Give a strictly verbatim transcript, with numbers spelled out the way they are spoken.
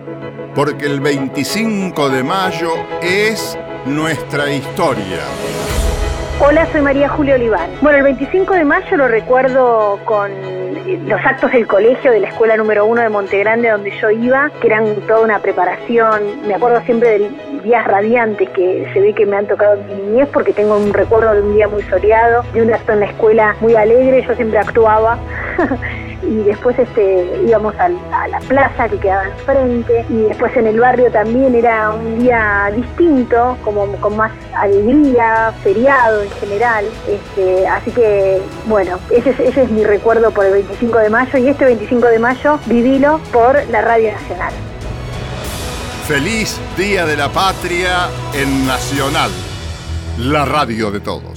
porque el veinticinco de mayo es nuestra historia. Hola, soy María Julia Oliván. Bueno, el veinticinco de mayo lo recuerdo con los actos del colegio de la escuela número uno de Montegrande, donde yo iba, que eran toda una preparación. Me acuerdo siempre de días radiantes que se ve que me han tocado en mi niñez, porque tengo un recuerdo de un día muy soleado, de un acto en la escuela muy alegre. Yo siempre actuaba. Y después este, íbamos al, a la plaza que quedaba enfrente, y después en el barrio también era un día distinto, como con más alegría, feriado en general. Este, así que, bueno, ese es, ese es mi recuerdo por el veinticinco de mayo, y este veinticinco de mayo vivilo por la Radio Nacional. Feliz Día de la Patria en Nacional, la radio de todos.